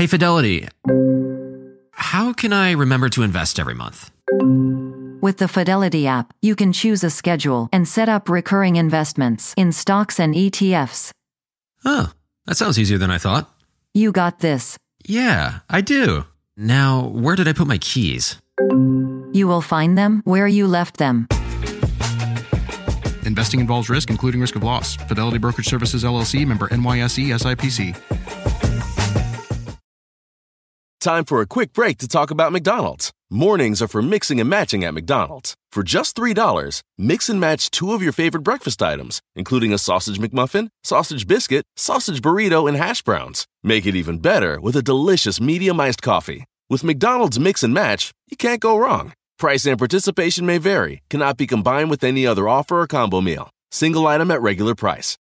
Hey, Fidelity, how can I remember to invest every month? With the Fidelity app, you can choose a schedule and set up recurring investments in stocks and ETFs. Oh, that sounds easier than I thought. You got this. Yeah, I do. Now, where did I put my keys? You will find them where you left them. Investing involves risk, including risk of loss. Fidelity Brokerage Services, LLC, member NYSE, SIPC. Time for a quick break to talk about McDonald's. Mornings are for mixing and matching at McDonald's. For just $3, mix and match 2 of your favorite breakfast items, including a sausage McMuffin, sausage biscuit, sausage burrito, and hash browns. Make it even better with a delicious medium iced coffee. With McDonald's Mix and Match, you can't go wrong. Price and participation may vary. Cannot be combined with any other offer or combo meal. Single item at regular price.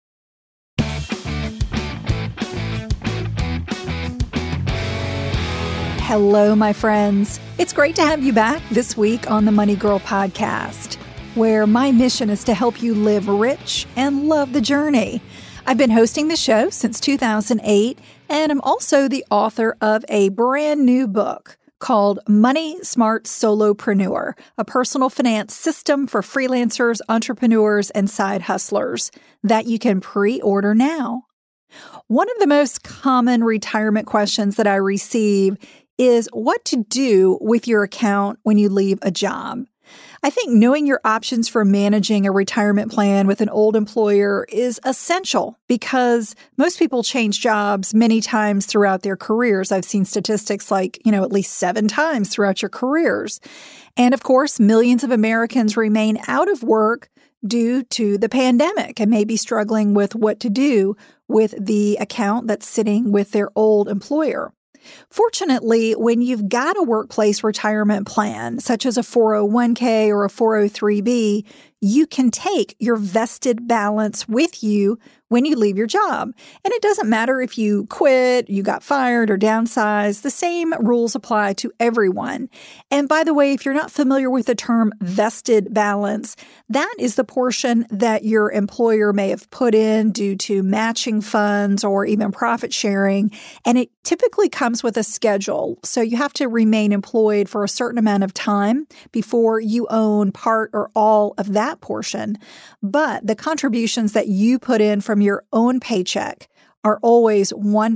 Hello, my friends. It's great to have you back this week on the Money Girl podcast, where my mission is to help you live rich and love the journey. I've been hosting the show since 2008, and I'm also the author of a brand new book called Money Smart Solopreneur, a personal finance system for freelancers, entrepreneurs, and side hustlers that you can pre-order now. One of the most common retirement questions that I receive is what to do with your account when you leave a job. I think knowing your options for managing a retirement plan with an old employer is essential because most people change jobs many times throughout their careers. I've seen statistics like, at least 7 times throughout your careers. And of course, millions of Americans remain out of work due to the pandemic and may be struggling with what to do with the account that's sitting with their old employer. Fortunately, when you've got a workplace retirement plan, such as a 401k or a 403b, you can take your vested balance with you when you leave your job. And it doesn't matter if you quit, you got fired, or downsized. The same rules apply to everyone. And by the way, if you're not familiar with the term vested balance, that is the portion that your employer may have put in due to matching funds or even profit sharing. And it typically comes with a schedule. So you have to remain employed for a certain amount of time before you own part or all of that portion. But the contributions that you put in from your own paycheck are always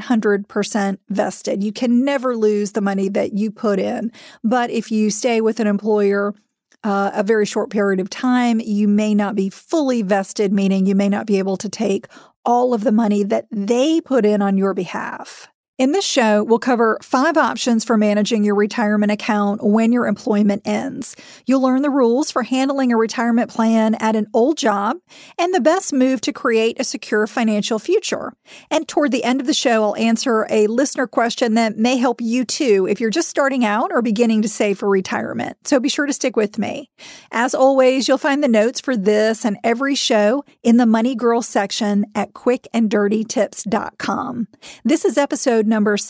100% vested. You can never lose the money that you put in. But if you stay with an employer a very short period of time, you may not be fully vested, meaning you may not be able to take all of the money that they put in on your behalf. In this show, we'll cover 5 options for managing your retirement account when your employment ends. You'll learn the rules for handling a retirement plan at an old job and the best move to create a secure financial future. And toward the end of the show, I'll answer a listener question that may help you too if you're just starting out or beginning to save for retirement. So be sure to stick with me. As always, you'll find the notes for this and every show in the Money Girl section at quickanddirtytips.com. This is episode number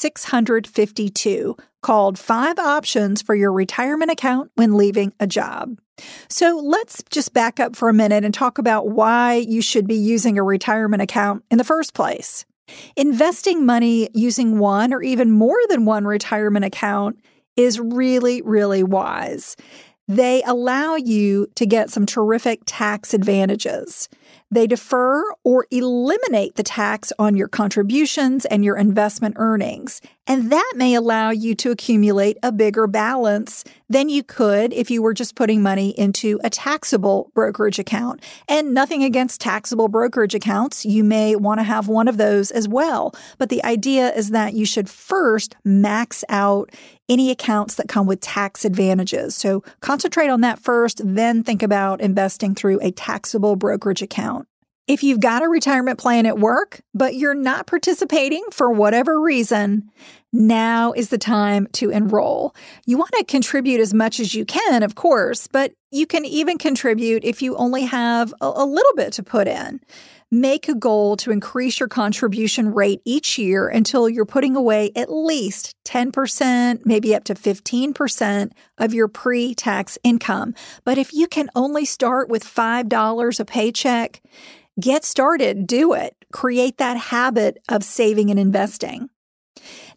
652, called 5 Options for Your Retirement Account When Leaving a Job. So let's just back up for a minute and talk about why you should be using a retirement account in the first place. Investing money using one or even more than one retirement account is really, really wise. They allow you to get some terrific tax advantages. They defer or eliminate the tax on your contributions and your investment earnings. And that may allow you to accumulate a bigger balance than you could if you were just putting money into a taxable brokerage account. And nothing against taxable brokerage accounts. You may want to have one of those as well. But the idea is that you should first max out any accounts that come with tax advantages. So concentrate on that first, then think about investing through a taxable brokerage account. If you've got a retirement plan at work, but you're not participating for whatever reason, now is the time to enroll. You want to contribute as much as you can, of course, but you can even contribute if you only have a little bit to put in. Make a goal to increase your contribution rate each year until you're putting away at least 10%, maybe up to 15% of your pre-tax income. But if you can only start with $5 a paycheck, get started, do it. Create that habit of saving and investing.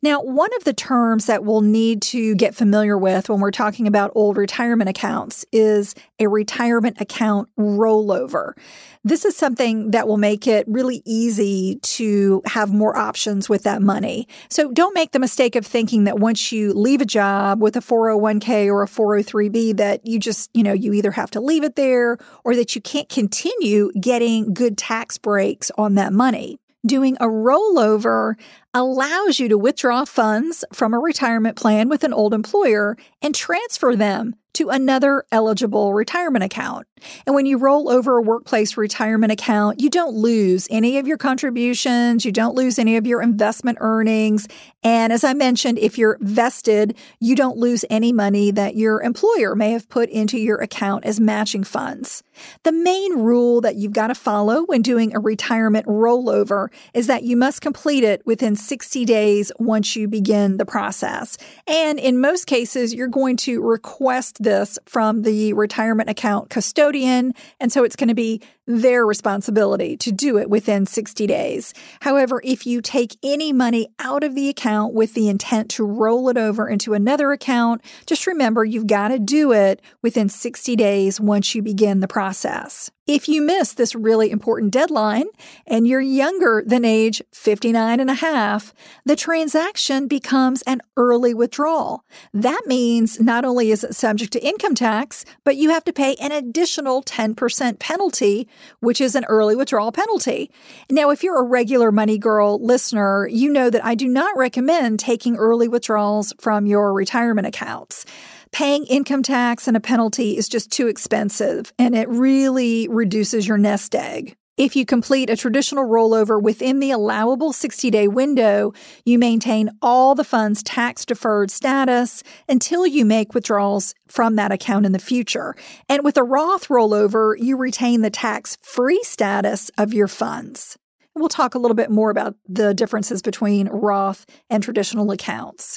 Now, one of the terms that we'll need to get familiar with when we're talking about old retirement accounts is a retirement account rollover. This is something that will make it really easy to have more options with that money. So don't make the mistake of thinking that once you leave a job with a 401k or a 403b that you just, you either have to leave it there or that you can't continue getting good tax breaks on that money. Doing a rollover allows you to withdraw funds from a retirement plan with an old employer and transfer them to another eligible retirement account. And when you roll over a workplace retirement account, you don't lose any of your contributions, you don't lose any of your investment earnings. And as I mentioned, if you're vested, you don't lose any money that your employer may have put into your account as matching funds. The main rule that you've got to follow when doing a retirement rollover is that you must complete it within 60 days once you begin the process. And in most cases, you're going to request this from the retirement account custodian, and so it's going to be their responsibility to do it within 60 days. However, if you take any money out of the account with the intent to roll it over into another account, just remember you've got to do it within 60 days once you begin the process. If you miss this really important deadline and you're younger than age 59 and a half, the transaction becomes an early withdrawal. That means not only is it subject to income tax, but you have to pay an additional 10% penalty, which is an early withdrawal penalty. Now, if you're a regular Money Girl listener, you know that I do not recommend taking early withdrawals from your retirement accounts. Paying income tax and a penalty is just too expensive, and it really reduces your nest egg. If you complete a traditional rollover within the allowable 60-day window, you maintain all the fund's tax-deferred status until you make withdrawals from that account in the future. And with a Roth rollover, you retain the tax-free status of your funds. We'll talk a little bit more about the differences between Roth and traditional accounts.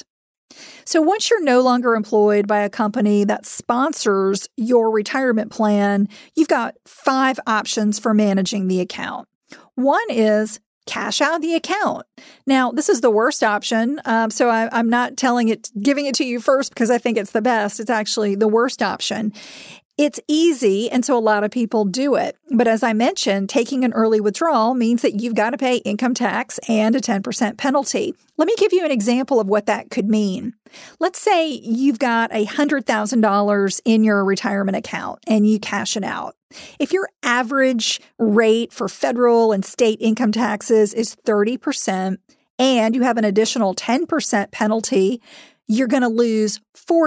So once you're no longer employed by a company that sponsors your retirement plan, you've got 5 options for managing the account. One is cash out the account. Now, this is the worst option, so I'm not giving it to you first because I think it's the best. It's actually the worst option. It's easy, and so a lot of people do it. But as I mentioned, taking an early withdrawal means that you've got to pay income tax and a 10% penalty. Let me give you an example of what that could mean. Let's say you've got $100,000 in your retirement account and you cash it out. If your average rate for federal and state income taxes is 30% and you have an additional 10% penalty, you're going to lose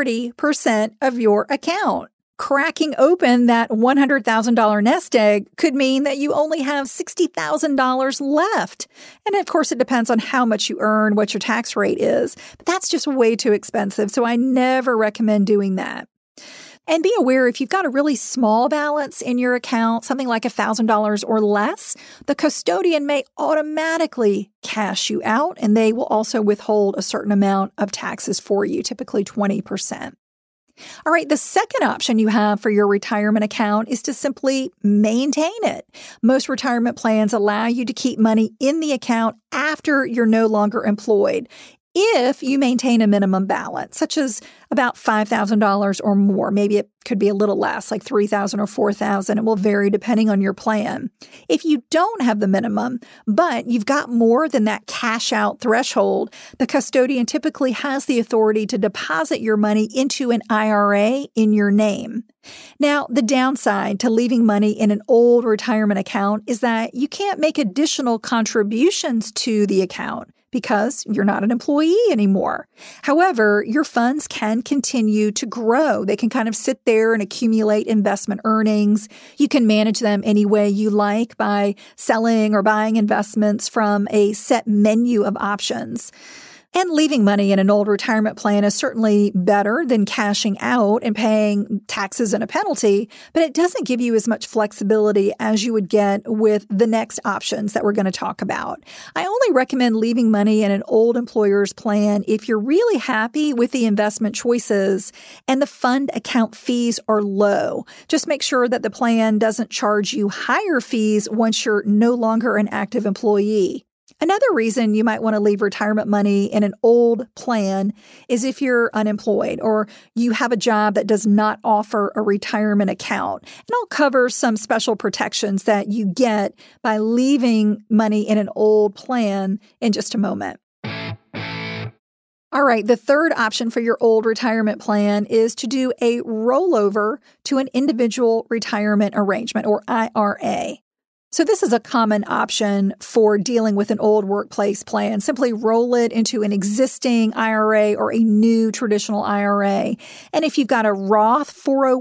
40% of your account. Cracking open that $100,000 nest egg could mean that you only have $60,000 left. And of course, it depends on how much you earn, what your tax rate is. But that's just way too expensive, so I never recommend doing that. And be aware, if you've got a really small balance in your account, something like $1,000 or less, the custodian may automatically cash you out, and they will also withhold a certain amount of taxes for you, typically 20%. All right, the second option you have for your retirement account is to simply maintain it. Most retirement plans allow you to keep money in the account after you're no longer employed, if you maintain a minimum balance, such as about $5,000 or more. Maybe it could be a little less, like $3,000 or $4,000. It will vary depending on your plan. If you don't have the minimum, but you've got more than that cash out threshold, the custodian typically has the authority to deposit your money into an IRA in your name. Now, the downside to leaving money in an old retirement account is that you can't make additional contributions to the account because you're not an employee anymore. However, your funds can continue to grow. They can kind of sit there and accumulate investment earnings. You can manage them any way you like by selling or buying investments from a set menu of options. And leaving money in an old retirement plan is certainly better than cashing out and paying taxes and a penalty, but it doesn't give you as much flexibility as you would get with the next options that we're going to talk about. I only recommend leaving money in an old employer's plan if you're really happy with the investment choices and the fund account fees are low. Just make sure that the plan doesn't charge you higher fees once you're no longer an active employee. Another reason you might want to leave retirement money in an old plan is if you're unemployed or you have a job that does not offer a retirement account. And I'll cover some special protections that you get by leaving money in an old plan in just a moment. All right, the third option for your old retirement plan is to do a rollover to an individual retirement arrangement or IRA. So this is a common option for dealing with an old workplace plan. Simply roll it into an existing IRA or a new traditional IRA. And if you've got a Roth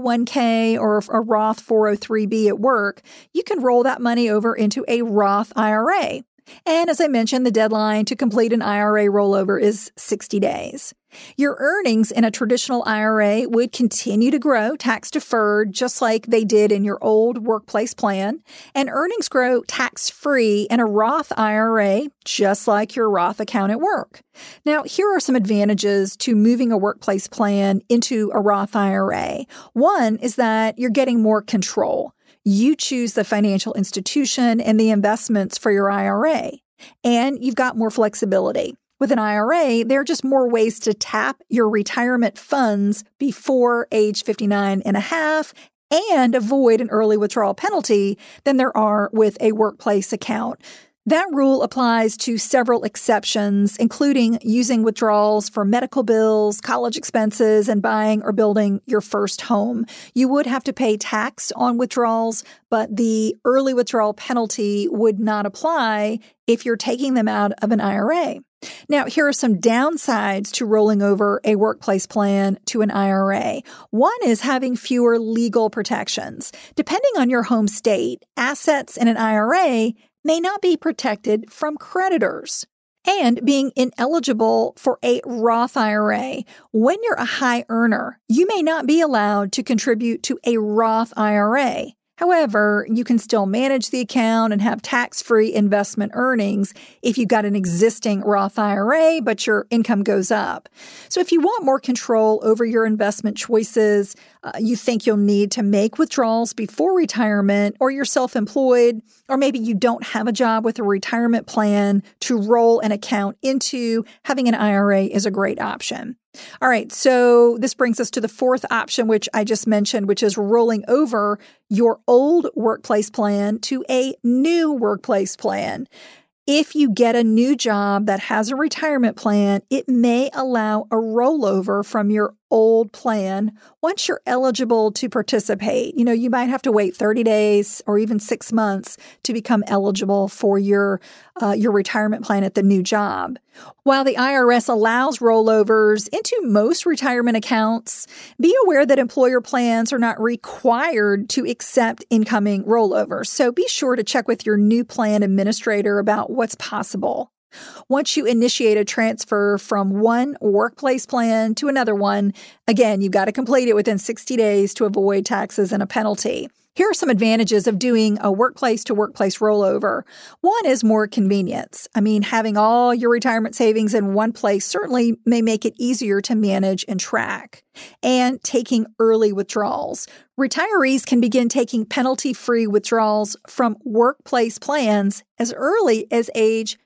401k or a Roth 403b at work, you can roll that money over into a Roth IRA. And as I mentioned, the deadline to complete an IRA rollover is 60 days. Your earnings in a traditional IRA would continue to grow tax-deferred, just like they did in your old workplace plan, and earnings grow tax-free in a Roth IRA, just like your Roth account at work. Now, here are some advantages to moving a workplace plan into a Roth IRA. One is that you're getting more control. You choose the financial institution and the investments for your IRA, and you've got more flexibility. With an IRA, there are just more ways to tap your retirement funds before age 59 and a half and avoid an early withdrawal penalty than there are with a workplace account. That rule applies to several exceptions, including using withdrawals for medical bills, college expenses, and buying or building your first home. You would have to pay tax on withdrawals, but the early withdrawal penalty would not apply if you're taking them out of an IRA. Now, here are some downsides to rolling over a workplace plan to an IRA. One is having fewer legal protections. Depending on your home state, assets in an IRA may not be protected from creditors. And being ineligible for a Roth IRA. When you're a high earner, you may not be allowed to contribute to a Roth IRA. However, you can still manage the account and have tax-free investment earnings if you've got an existing Roth IRA, but your income goes up. So if you want more control over your investment choices, you think you'll need to make withdrawals before retirement, or you're self-employed, or maybe you don't have a job with a retirement plan to roll an account into, having an IRA is a great option. All right, so this brings us to the fourth option, which I just mentioned, which is rolling over your old workplace plan to a new workplace plan. If you get a new job that has a retirement plan, it may allow a rollover from your old plan once you're eligible to participate. You might have to wait 30 days or even 6 months to become eligible for your retirement plan at the new job. While the IRS allows rollovers into most retirement accounts, be aware that employer plans are not required to accept incoming rollovers. So be sure to check with your new plan administrator about what's possible. Once you initiate a transfer from one workplace plan to another one, again, you've got to complete it within 60 days to avoid taxes and a penalty. Here are some advantages of doing a workplace to workplace rollover. One is more convenience. Having all your retirement savings in one place certainly may make it easier to manage and track. And taking early withdrawals. Retirees can begin taking penalty-free withdrawals from workplace plans as early as age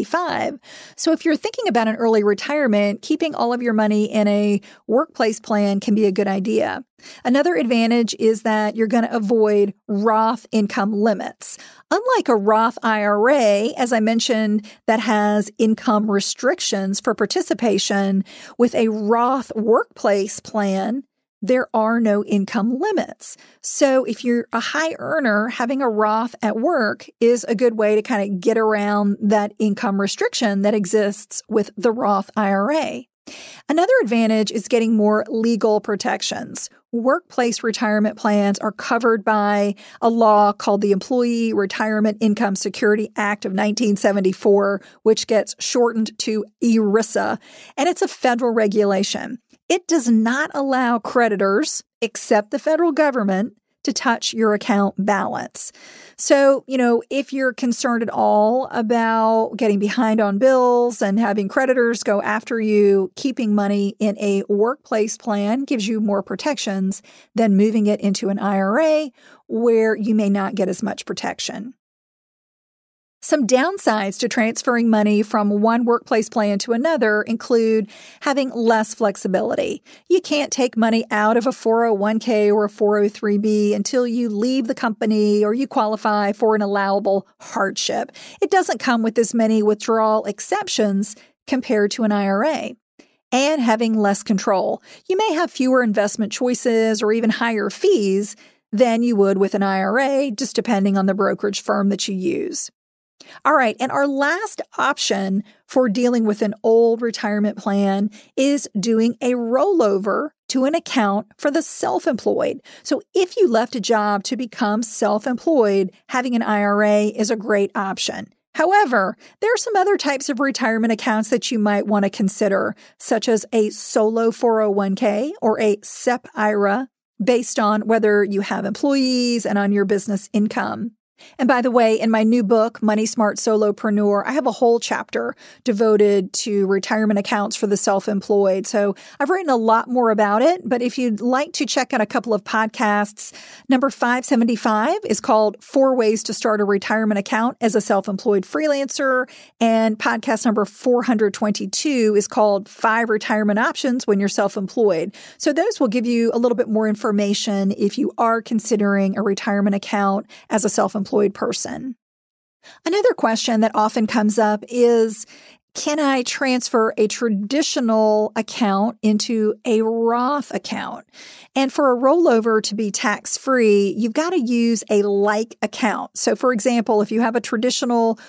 55. So if you're thinking about an early retirement, keeping all of your money in a workplace plan can be a good idea. Another advantage is that you're going to avoid Roth income limits. Unlike a Roth IRA, as I mentioned, that has income restrictions for participation, with a Roth workplace plan, there are no income limits. So if you're a high earner, having a Roth at work is a good way to kind of get around that income restriction that exists with the Roth IRA. Another advantage is getting more legal protections. Workplace retirement plans are covered by a law called the Employee Retirement Income Security Act of 1974, which gets shortened to ERISA, and it's a federal regulation. It does not allow creditors, except the federal government, to touch your account balance. So, if you're concerned at all about getting behind on bills and having creditors go after you, keeping money in a workplace plan gives you more protections than moving it into an IRA where you may not get as much protection. Some downsides to transferring money from one workplace plan to another include having less flexibility. You can't take money out of a 401k or a 403b until you leave the company or you qualify for an allowable hardship. It doesn't come with as many withdrawal exceptions compared to an IRA. And having less control. You may have fewer investment choices or even higher fees than you would with an IRA, just depending on the brokerage firm that you use. All right, and our last option for dealing with an old retirement plan is doing a rollover to an account for the self-employed. So if you left a job to become self-employed, having an IRA is a great option. However, there are some other types of retirement accounts that you might want to consider, such as a solo 401k or a SEP IRA, based on whether you have employees and on your business income. And by the way, in my new book, Money Smart Solopreneur, I have a whole chapter devoted to retirement accounts for the self-employed. So I've written a lot more about it, but if you'd like to check out a couple of podcasts, number 575 is called 4 Ways to Start a Retirement Account as a Self-Employed Freelancer, and podcast number 422 is called 5 Retirement Options When You're Self-Employed. So those will give you a little bit more information if you are considering a retirement account as a self-employed person. Another question that often comes up is, can I transfer a traditional account into a Roth account? And for a rollover to be tax-free, you've got to use a like account. So for example, if you have a traditional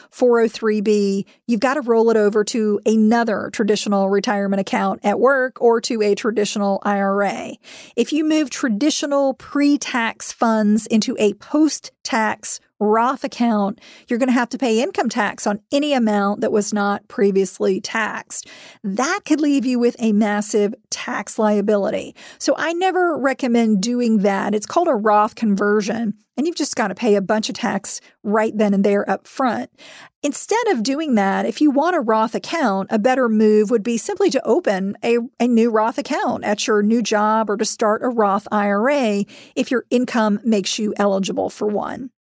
403b, you've got to roll it over to another traditional retirement account at work or to a traditional IRA. If you move traditional pre-tax funds into a post-tax Roth account, you're going to have to pay income tax on any amount that was not previously taxed. That could leave you with a massive tax liability. So I never recommend doing that. It's called a Roth conversion, and you've just got to pay a bunch of tax right then and there up front. Instead of doing that, if you want a Roth account, a better move would be simply to open a new Roth account at your new job or to start a Roth IRA if your income makes you eligible for one.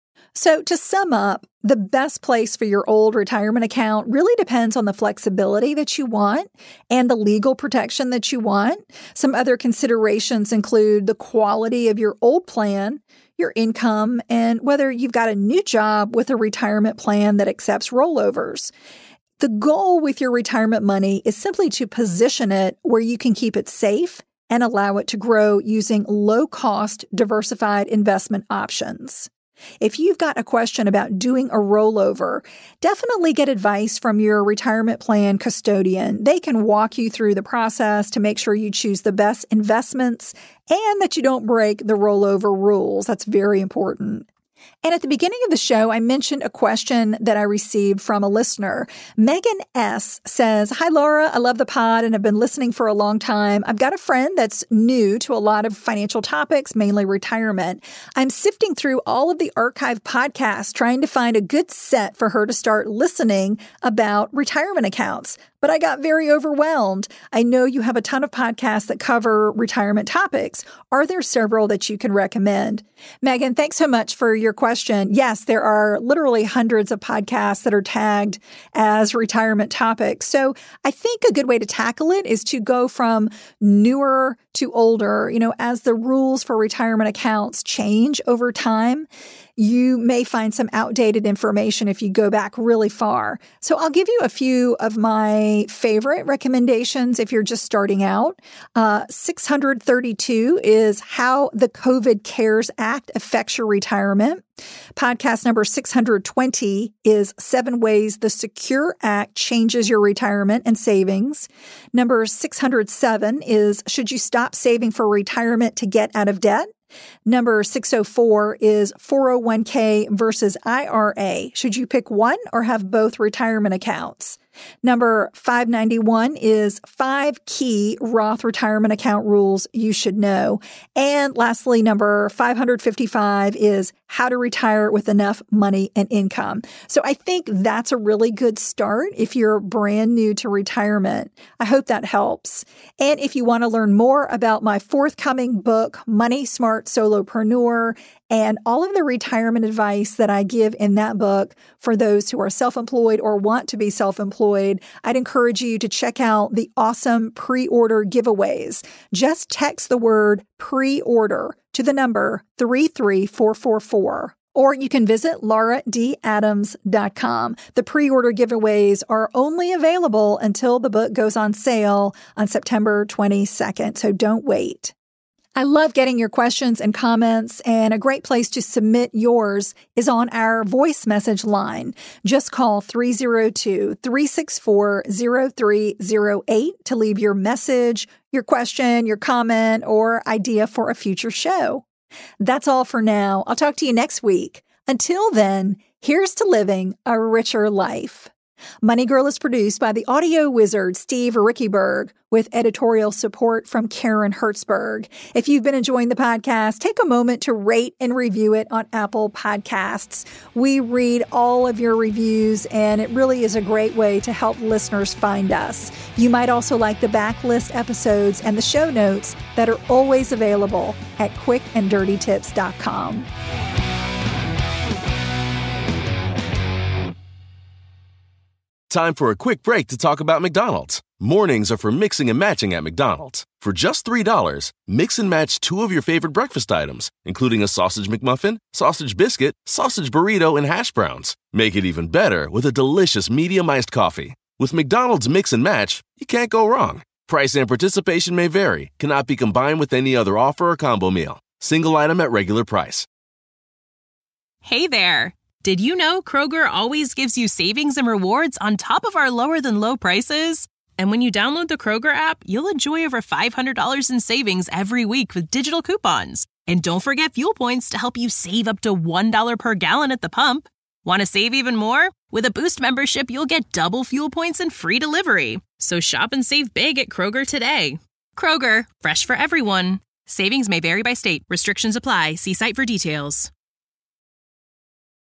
So to sum up, the best place for your old retirement account really depends on the flexibility that you want and the legal protection that you want. Some other considerations include the quality of your old plan, your income, and whether you've got a new job with a retirement plan that accepts rollovers. The goal with your retirement money is simply to position it where you can keep it safe and allow it to grow using low-cost, diversified investment options. If you've got a question about doing a rollover, definitely get advice from your retirement plan custodian. They can walk you through the process to make sure you choose the best investments and that you don't break the rollover rules. That's very important. And at the beginning of the show, I mentioned a question that I received from a listener. Megan S. says, "Hi, Laura. I love the pod and have been listening for a long time. I've got a friend that's new to a lot of financial topics, mainly retirement. I'm sifting through all of the archived podcasts, trying to find a good set for her to start listening about retirement accounts. But I got very overwhelmed. I know you have a ton of podcasts that cover retirement topics. Are there several that you can recommend?" Megan, thanks so much for your question. Yes, there are literally hundreds of podcasts that are tagged as retirement topics. So I think a good way to tackle it is to go from newer to older. As the rules for retirement accounts change over time, you may find some outdated information if you go back really far. So I'll give you a few of my favorite recommendations if you're just starting out. 632 is How the COVID CARES Act Affects Your Retirement. Podcast number 620 is 7 Ways the Secure Act Changes Your Retirement and Savings. Number 607 is Should You Stop Saving for Retirement to Get Out of Debt? Number 604 is 401k versus IRA. Should you pick one or have both retirement accounts? Number 591 is 5 key Roth retirement account rules you should know. And lastly, number 555 is how to retire with enough money and income. So I think that's a really good start if you're brand new to retirement. I hope that helps. And if you want to learn more about my forthcoming book, Money Smart Solopreneur, And all of the retirement advice that I give in that book for those who are self-employed or want to be self-employed, I'd encourage you to check out the awesome pre-order giveaways. Just text the word pre-order to the number 33444. Or you can visit lauradadams.com. The pre-order giveaways are only available until the book goes on sale on September 22nd, so don't wait. I love getting your questions and comments, and a great place to submit yours is on our voice message line. Just call 302-364-0308 to leave your message, your question, your comment, or idea for a future show. That's all for now. I'll talk to you next week. Until then, here's to living a richer life. Money Girl is produced by the audio wizard Steve Rickyberg with editorial support from Karen Hertzberg. If you've been enjoying the podcast, take a moment to rate and review it on Apple Podcasts. We read all of your reviews, and it really is a great way to help listeners find us. You might also like the backlist episodes and the show notes that are always available at quickanddirtytips.com. Time for a quick break to talk about McDonald's. Mornings are for mixing and matching at McDonald's. For just $3, mix and match 2 of your favorite breakfast items, including a sausage McMuffin, sausage biscuit, sausage burrito, and hash browns. Make it even better with a delicious medium iced coffee. With McDonald's Mix and Match, you can't go wrong. Price and participation may vary, cannot be combined with any other offer or combo meal. Single item at regular price. Hey there! Did you know Kroger always gives you savings and rewards on top of our lower-than-low prices? And when you download the Kroger app, you'll enjoy over $500 in savings every week with digital coupons. And don't forget fuel points to help you save up to $1 per gallon at the pump. Want to save even more? With a Boost membership, you'll get double fuel points and free delivery. So shop and save big at Kroger today. Kroger, fresh for everyone. Savings may vary by state. Restrictions apply. See site for details.